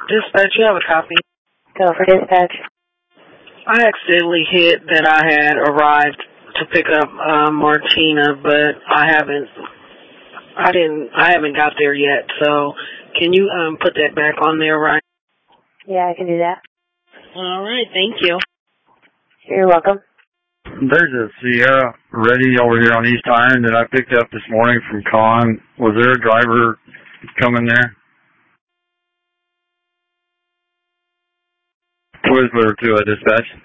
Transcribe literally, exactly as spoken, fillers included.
Dispatch, you have a copy? Go for dispatch. I accidentally hit that I had arrived to pick up uh, Martina, but I haven't. I didn't. I haven't got there yet. So, can you um put that back on there, right? Yeah, I can do that. All right. Thank you. You're welcome. There's a Sierra ready over here on East Iron that I picked up this morning from Con. Was there a driver coming there? Twizzler to a dispatch.